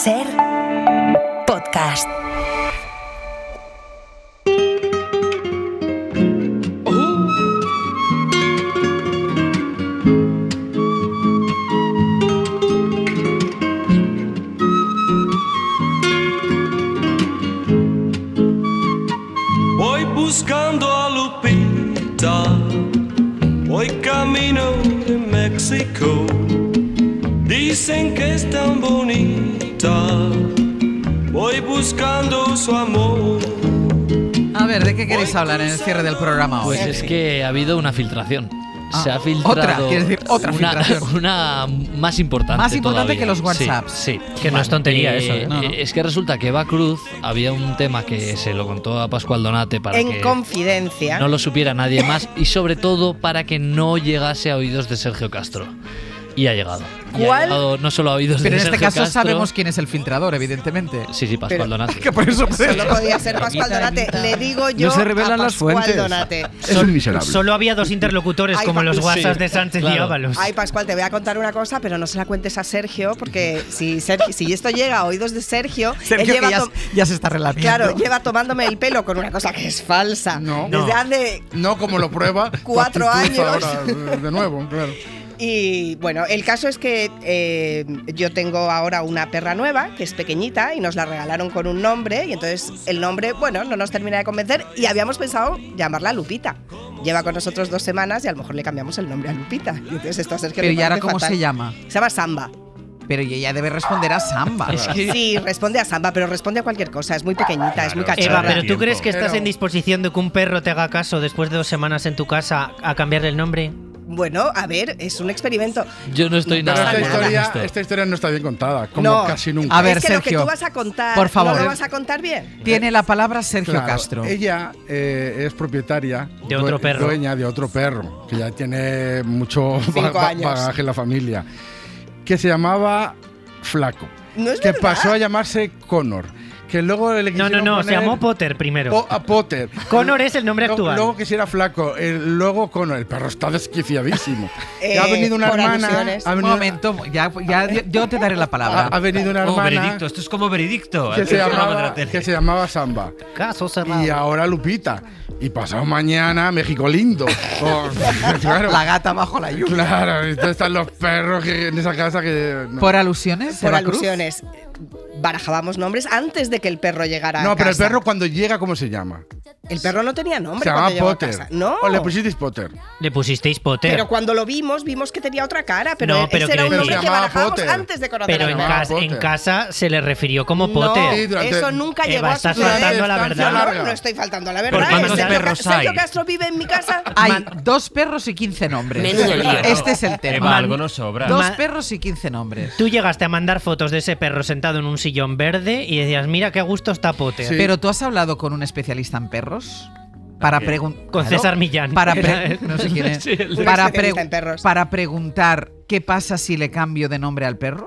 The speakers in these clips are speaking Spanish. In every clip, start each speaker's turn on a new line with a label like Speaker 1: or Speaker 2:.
Speaker 1: Ser podcast.
Speaker 2: Voy buscando a Lupita, voy camino de México. Dicen que es tan bonita, voy buscando su amor.
Speaker 3: A ver, ¿de qué queréis hablar en el cierre del programa hoy?
Speaker 4: Pues es que ha habido una filtración. Se ha filtrado
Speaker 3: otra, quieres decir, otra filtración.
Speaker 4: Una más importante.
Speaker 3: Más importante
Speaker 4: todavía.
Speaker 3: que los WhatsApps.
Speaker 4: Sí.
Speaker 5: Que no es tontería eso, ¿eh?
Speaker 3: No.
Speaker 4: Es que resulta que Eva Cruz había un tema que se lo contó a Pascual Donate para
Speaker 6: En
Speaker 4: que
Speaker 6: confidencia.
Speaker 4: no lo supiera nadie más y sobre todo para que no llegase a oídos de Sergio Castro. Y ha llegado. Y ha
Speaker 6: ¿Cuál?
Speaker 4: llegado no solo a oídos
Speaker 3: Pero
Speaker 4: de
Speaker 3: en este
Speaker 4: Sergio
Speaker 3: caso
Speaker 4: Castro.
Speaker 3: sabemos quién es el filtrador, evidentemente.
Speaker 4: Sí, Pascual
Speaker 6: Pero-
Speaker 4: Donate.
Speaker 3: Que por eso
Speaker 6: Solo podía ser Pascual Donate. Le digo yo
Speaker 7: No se revelan
Speaker 6: a
Speaker 7: las
Speaker 6: Pascual
Speaker 7: fuentes.
Speaker 6: Donate.
Speaker 7: Es un miserable.
Speaker 5: Solo había dos interlocutores
Speaker 6: Ay,
Speaker 5: como los
Speaker 6: sí,
Speaker 5: WhatsApp de Sánchez y
Speaker 4: claro.
Speaker 5: Ábalos.
Speaker 6: Ay, Pascual, te voy a contar una cosa, pero no se la cuentes a Sergio, porque si esto llega a oídos de Sergio,
Speaker 3: Sergio
Speaker 6: él
Speaker 3: que
Speaker 6: lleva
Speaker 3: ya se está relamiendo.
Speaker 6: claro, lleva tomándome el pelo con una cosa que es falsa.
Speaker 7: No.
Speaker 6: Desde hace
Speaker 7: No como lo prueba.
Speaker 6: 4
Speaker 7: tu actitud
Speaker 6: años.
Speaker 7: Ahora, de nuevo, claro.
Speaker 6: Y bueno, el caso es que yo tengo ahora una perra nueva, que es pequeñita, y nos la regalaron con un nombre, y entonces el nombre, bueno, no nos termina de convencer, y habíamos pensado llamarla Lupita. Lleva con nosotros 2 semanas y a lo mejor le cambiamos el nombre a Lupita. Y entonces esto a Sergio
Speaker 3: Pero
Speaker 6: le
Speaker 3: ¿y ahora
Speaker 6: parece
Speaker 3: cómo
Speaker 6: fatal.
Speaker 3: se llama?
Speaker 6: Se llama Samba.
Speaker 3: Pero ella debe responder a Samba.
Speaker 6: Sí, responde a Samba, pero responde a cualquier cosa. Es muy pequeñita, es muy cachorra.
Speaker 5: Eva, pero ¿tú
Speaker 7: Tiempo.
Speaker 5: crees que estás
Speaker 7: Pero-
Speaker 5: en disposición de que un perro te haga caso después de 2 semanas en tu casa a cambiarle el nombre?
Speaker 6: Bueno, a ver, es un experimento.
Speaker 4: Yo no estoy
Speaker 7: Pero
Speaker 4: nada
Speaker 6: pasa
Speaker 7: esta
Speaker 6: nada.
Speaker 7: historia, esta historia no está bien contada, como
Speaker 6: No.
Speaker 7: casi nunca.
Speaker 3: A ver,
Speaker 6: es que lo
Speaker 3: Sergio,
Speaker 6: que tú vas a contar,
Speaker 3: por favor.
Speaker 6: ¿no lo vas a contar bien?
Speaker 3: Tiene la palabra Sergio
Speaker 7: Claro,
Speaker 3: Castro.
Speaker 7: ella es propietaria
Speaker 5: De otro perro.
Speaker 7: dueña de otro perro, que ya tiene mucho
Speaker 6: 5 años.
Speaker 7: bagaje en la familia, que se llamaba Flaco,
Speaker 6: No es
Speaker 7: que
Speaker 6: verdad.
Speaker 7: pasó a llamarse Connor, que luego le
Speaker 5: No,
Speaker 7: quisieron
Speaker 5: se
Speaker 7: poner
Speaker 5: llamó Potter primero.
Speaker 7: a Potter.
Speaker 5: Connor es el nombre actual.
Speaker 7: Luego que si era Flaco, luego Connor, el perro está desquiciadísimo. Y ha
Speaker 6: Eh,
Speaker 7: venido una
Speaker 6: por
Speaker 7: hermana,
Speaker 6: alusiones.
Speaker 7: ha
Speaker 3: Un
Speaker 7: venido,
Speaker 3: momento, ya yo te daré la palabra.
Speaker 7: ha venido una
Speaker 8: Como
Speaker 7: hermana
Speaker 8: veredicto, esto es como veredicto.
Speaker 7: que se,
Speaker 8: el programa de la
Speaker 7: llamaba,
Speaker 8: tele.
Speaker 7: que se llamaba Samba.
Speaker 5: Caso cerrado.
Speaker 7: Y ahora Lupita. Y pasado mañana, México lindo. Claro,
Speaker 3: La gata bajo la lluvia.
Speaker 7: claro, entonces están los perros en esa casa que. No,
Speaker 3: ¿Por alusiones?
Speaker 6: Por
Speaker 3: Eva Cruz?
Speaker 6: alusiones. Barajábamos nombres antes de que el perro llegara a
Speaker 7: no, pero el
Speaker 6: casa.
Speaker 7: perro cuando llega, ¿cómo se llama?
Speaker 6: El perro no tenía nombre
Speaker 7: Se llama
Speaker 6: cuando llegó a
Speaker 7: Potter.
Speaker 6: casa. No.
Speaker 7: O le pusisteis Potter.
Speaker 5: Le pusisteis Potter.
Speaker 6: Pero cuando lo vimos que tenía otra cara. Pero,
Speaker 5: No, pero
Speaker 6: ese era un
Speaker 5: quiero
Speaker 6: nombre
Speaker 7: decir-
Speaker 6: que
Speaker 7: Pero se
Speaker 6: barajábamos
Speaker 7: llamaba Potter.
Speaker 6: antes de conocer
Speaker 5: Pero
Speaker 6: al
Speaker 5: en,
Speaker 6: perro.
Speaker 7: Potter.
Speaker 5: en casa se le refirió como
Speaker 6: No,
Speaker 5: Potter.
Speaker 7: Sí, durante-
Speaker 6: eso nunca
Speaker 5: Eva,
Speaker 6: llegó a
Speaker 5: estás
Speaker 6: suceder.
Speaker 5: faltando a la
Speaker 7: Estancia
Speaker 5: verdad.
Speaker 7: larga.
Speaker 6: No estoy faltando a la
Speaker 8: ¿Por
Speaker 6: verdad.
Speaker 8: cuántos
Speaker 6: Sergio
Speaker 8: perros hay?
Speaker 6: Sergio Castro vive en mi casa.
Speaker 3: Hay 2 perros y 15 nombres.
Speaker 8: Menudo lío.
Speaker 3: Este es el tema.
Speaker 8: Eva, algo nos sobra.
Speaker 3: 2
Speaker 5: Ma-
Speaker 3: perros y 15 nombres.
Speaker 5: Tú llegaste a mandar fotos de ese perro sentado en un sillón verde y decías, mira qué a gusto está Potter.
Speaker 7: Sí.
Speaker 3: Pero tú has hablado con un especialista en perros para preguntar.
Speaker 5: Con César Millán.
Speaker 3: Para
Speaker 5: Era-
Speaker 3: no sé quién es.
Speaker 4: Sí, el-
Speaker 6: Un
Speaker 3: Para,
Speaker 6: especialista en perros.
Speaker 3: para preguntar qué pasa si le cambio de nombre al perro.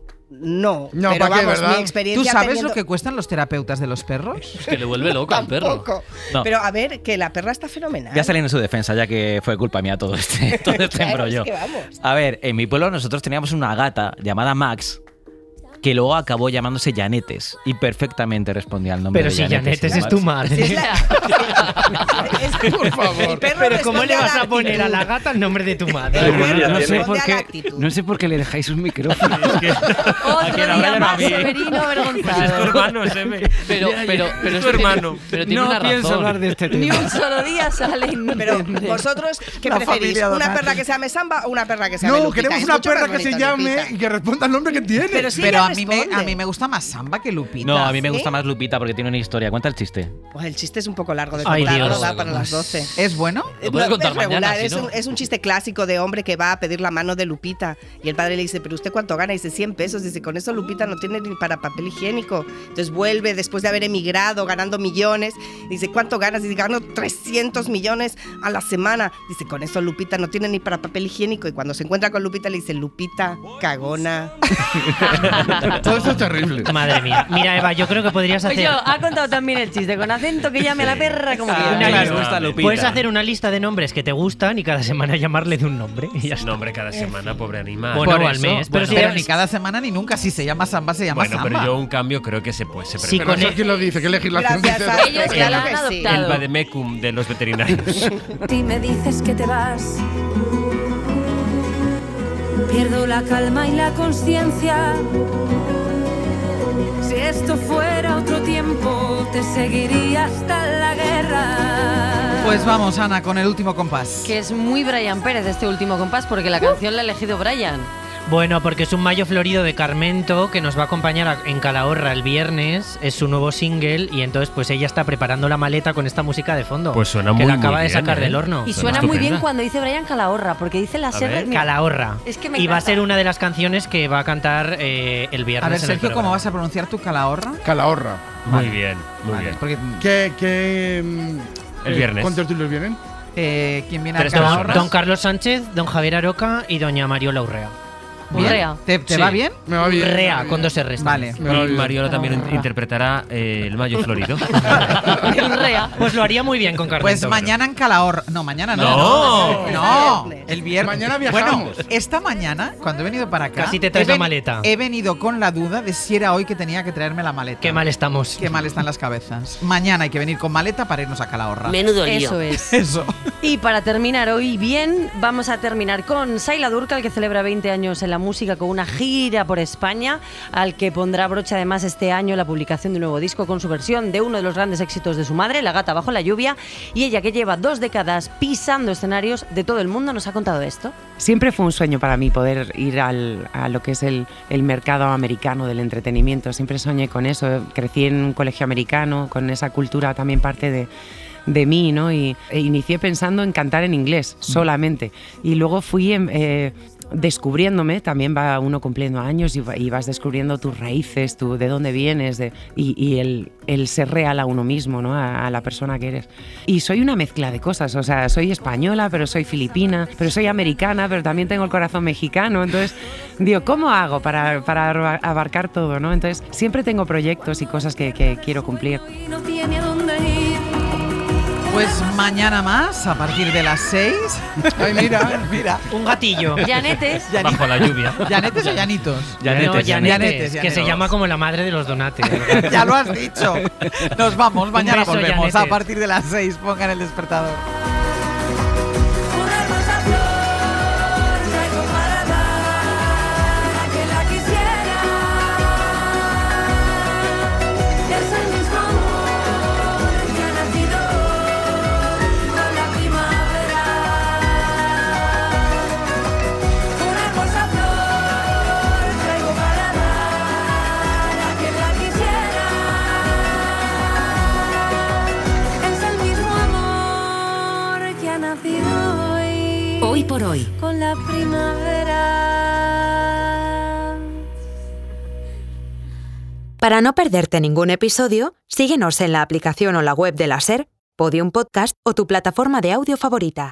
Speaker 6: No,
Speaker 7: No,
Speaker 6: pero
Speaker 7: ¿para qué,
Speaker 6: vamos,
Speaker 7: verdad?
Speaker 6: mi experiencia
Speaker 3: ¿Tú sabes
Speaker 6: teniendo-
Speaker 3: lo que cuestan los terapeutas de los perros?
Speaker 4: Es que le vuelve loco al perro.
Speaker 6: Tampoco.
Speaker 8: No.
Speaker 6: Pero a ver, que la perra está fenomenal.
Speaker 8: Ya saliendo en su defensa, ya que fue culpa mía todo este
Speaker 6: Claro,
Speaker 8: embrollo.
Speaker 6: es que vamos.
Speaker 8: A ver, en mi pueblo nosotros teníamos una gata llamada Max que luego acabó llamándose Janetes y perfectamente respondía al nombre
Speaker 5: Pero
Speaker 8: de
Speaker 5: si Janetes es tu madre.
Speaker 6: Si es la-
Speaker 7: Por favor.
Speaker 6: El perro
Speaker 5: Pero ¿cómo
Speaker 6: responde
Speaker 5: le
Speaker 6: a
Speaker 5: vas
Speaker 6: la
Speaker 5: a poner a
Speaker 6: actitud.
Speaker 5: la gata el nombre de tu madre?
Speaker 6: El perro
Speaker 9: no sé
Speaker 6: responde
Speaker 9: por
Speaker 6: a la
Speaker 9: qué,
Speaker 6: actitud.
Speaker 9: no sé por qué le dejáis un micrófono.
Speaker 10: Otro día más, Severino avergonzado.
Speaker 8: hermano, Seme.
Speaker 4: Pero
Speaker 8: Es tu
Speaker 4: esto
Speaker 8: hermano.
Speaker 4: Pero tiene
Speaker 9: No
Speaker 4: una
Speaker 9: pienso
Speaker 4: razón.
Speaker 9: hablar de este
Speaker 10: Ni
Speaker 9: tema.
Speaker 10: un solo día sale y no
Speaker 6: Pero
Speaker 10: entiende.
Speaker 6: vosotros, ¿qué
Speaker 3: La
Speaker 6: preferís?
Speaker 3: familia
Speaker 6: ¿Una
Speaker 3: Donati.
Speaker 6: perra que se llame Samba o una perra que se llame
Speaker 7: No,
Speaker 6: Lupita?
Speaker 7: queremos
Speaker 6: Es
Speaker 7: una
Speaker 6: mucho más
Speaker 7: perra que se
Speaker 6: bonita,
Speaker 7: llame
Speaker 6: Lupita.
Speaker 7: y que responda al nombre que tiene.
Speaker 6: Pero sí,
Speaker 3: Pero
Speaker 6: ella
Speaker 3: a mí
Speaker 6: responde.
Speaker 3: me gusta más Samba que Lupita.
Speaker 8: No, a mí me
Speaker 6: ¿Sí?
Speaker 8: gusta más Lupita porque tiene una historia. Cuenta el chiste.
Speaker 6: Pues el chiste es un poco largo de
Speaker 5: Ay,
Speaker 6: contar,
Speaker 5: Dios.
Speaker 6: no da para las 12.
Speaker 3: ¿Es bueno?
Speaker 4: Lo puedes contar
Speaker 6: es regular,
Speaker 4: mañana, si
Speaker 6: es,
Speaker 4: no.
Speaker 6: es un chiste clásico de hombre que va a pedir la mano de Lupita y el padre le dice, ¿pero usted cuánto gana? Y dice, 100 pesos. Dice, con eso Lupita no tiene ni para papel higiénico. Entonces vuelve después de haber emigrado, ganando millones. Dice, ¿cuánto ganas? Dice, gano 300 millones a la semana. Dice, con eso Lupita no tiene ni para papel higiénico. Y cuando se encuentra con Lupita le dice, Lupita, cagona.
Speaker 7: Todo esto es terrible.
Speaker 5: Madre mía. Mira, Eva, yo creo que podrías
Speaker 10: Pues
Speaker 5: hacer...
Speaker 10: yo, ha contado también el chiste con acento que llame a la perra como quiera.
Speaker 5: Una
Speaker 8: me
Speaker 5: lista.
Speaker 8: gusta Lupita.
Speaker 5: Puedes hacer una lista de nombres que te gustan y cada semana llamarle de un nombre. Y ya está.
Speaker 11: Nombre cada semana, pobre animal.
Speaker 5: Bueno,
Speaker 3: Por
Speaker 5: o al
Speaker 3: eso,
Speaker 5: mes. Pero,
Speaker 3: pero
Speaker 5: si
Speaker 3: ni cada semana ni nunca. Si se llama Samba, se llama
Speaker 11: Bueno,
Speaker 3: Samba.
Speaker 11: pero yo un cambio creo que se puede. Se
Speaker 5: Sí,
Speaker 7: Pero
Speaker 5: con
Speaker 7: eso
Speaker 5: el-
Speaker 7: quién lo dice, ¿qué legislación dice?
Speaker 6: Gracias a
Speaker 10: Ellos
Speaker 6: Claro
Speaker 10: ya lo han
Speaker 6: que sí.
Speaker 11: El
Speaker 10: adoptado.
Speaker 11: vademecum de los veterinarios.
Speaker 12: Si me dices que te vas, pierdo la calma y la conciencia. Si esto fuera otro tiempo, te seguiría hasta la guerra.
Speaker 3: Pues vamos, Ana, con el último compás.
Speaker 10: Que es muy Brian Pérez este último compás porque la canción la ha elegido Brian.
Speaker 5: Bueno, porque es un Mayo Florido de Carmento que nos va a acompañar en Calahorra el viernes. Es su nuevo single y entonces pues ella está preparando la maleta con esta música de fondo.
Speaker 11: Pues suena
Speaker 5: que
Speaker 11: muy,
Speaker 5: la acaba
Speaker 11: muy
Speaker 5: de
Speaker 11: bien,
Speaker 5: sacar
Speaker 11: ¿eh?
Speaker 5: del horno.
Speaker 10: Y
Speaker 11: Suena
Speaker 10: suena muy bien
Speaker 11: estupenda.
Speaker 10: cuando dice Brian Calahorra, porque dice la
Speaker 11: ver.
Speaker 10: R.
Speaker 5: Calahorra.
Speaker 10: Es que me
Speaker 5: y va a
Speaker 10: encanta.
Speaker 5: ser una de las canciones que va a cantar el viernes.
Speaker 3: A ver,
Speaker 5: en el
Speaker 3: Sergio, ¿cómo
Speaker 5: programa.
Speaker 3: vas a pronunciar tu Calahorra?
Speaker 7: Calahorra.
Speaker 11: Muy bien, muy
Speaker 3: Vale,
Speaker 11: bien.
Speaker 3: porque
Speaker 7: ¿Qué,
Speaker 11: El viernes.
Speaker 7: ¿Cuántos tertulios vienen?
Speaker 3: ¿quién viene a
Speaker 11: Tres
Speaker 3: Calahorra?
Speaker 11: personas.
Speaker 5: Don Carlos Sánchez, don Javier Aroca y doña Mariola Urrea.
Speaker 3: Bien.
Speaker 10: Urrea.
Speaker 3: ¿Te
Speaker 11: Sí.
Speaker 3: va bien?
Speaker 7: Me va bien.
Speaker 5: Urrea, con dos R's.
Speaker 3: Vale.
Speaker 7: Me va
Speaker 11: Y
Speaker 7: bien.
Speaker 11: Mariola también interpretará el Mayo Florido.
Speaker 10: Urrea.
Speaker 5: Pues lo haría muy bien con Carmento.
Speaker 3: Pues mañana en Calahorra. No, mañana no.
Speaker 11: No.
Speaker 3: No, el viernes.
Speaker 7: Mañana viajamos.
Speaker 3: Bueno, esta mañana, cuando he venido para acá,
Speaker 5: Casi te traes
Speaker 3: he
Speaker 5: la maleta.
Speaker 3: He venido con la duda de si era hoy que tenía que traerme la maleta.
Speaker 5: Qué mal estamos.
Speaker 3: Qué mal están las cabezas. Mañana hay que venir con maleta para irnos a Calahorra.
Speaker 10: Menudo lío. Eso es.
Speaker 3: Eso.
Speaker 10: Y para terminar hoy bien, vamos a terminar con Saila Durcal, que celebra 20 años en la música con una gira por España, al que pondrá broche además este año la publicación de un nuevo disco con su versión de uno de los grandes éxitos de su madre, La gata bajo la lluvia, y ella, que lleva 2 décadas pisando escenarios de todo el mundo, nos ha contado esto.
Speaker 13: Siempre fue un sueño para mí poder ir a lo que es el mercado americano del entretenimiento. Siempre soñé con eso. Crecí en un colegio americano, con esa cultura también parte de mí, ¿no? E inicié pensando en cantar en inglés solamente. Y luego fui descubriéndome, también va uno cumpliendo años y vas descubriendo tus raíces, de dónde vienes y el ser real a uno mismo, ¿no? A la persona que eres. Y soy una mezcla de cosas, o sea, soy española, pero soy filipina, pero soy americana, pero también tengo el corazón mexicano. Entonces, digo, ¿cómo hago para abarcar todo, ¿no? Entonces, siempre tengo proyectos y cosas que quiero cumplir.
Speaker 12: No tiene a dónde ir.
Speaker 3: Pues mañana más, a partir de las 6. Ay, mira, mira.
Speaker 5: Un gatillo.
Speaker 10: Llanetes.
Speaker 11: Bajo la lluvia.
Speaker 3: ¿Llanetes o llanitos?
Speaker 5: No, Llanetes, que se
Speaker 3: Llanetes.
Speaker 5: llama como la madre de los donates.
Speaker 3: Ya lo has dicho. Nos vamos, mañana
Speaker 5: beso,
Speaker 3: volvemos
Speaker 5: Llanetes.
Speaker 3: a partir de las 6. Pongan el despertador.
Speaker 12: Una rosa flor traigo para dar a quien la quisiera. Es el mismo amor que ha nacido con la primavera. Una rosa flor traigo para dar a quien la quisiera. Es el mismo amor que ha nacido
Speaker 1: Hoy por hoy.
Speaker 12: con la primavera.
Speaker 1: Para no perderte ningún episodio, síguenos en la aplicación o la web de la SER, Podium Podcast o tu plataforma de audio favorita.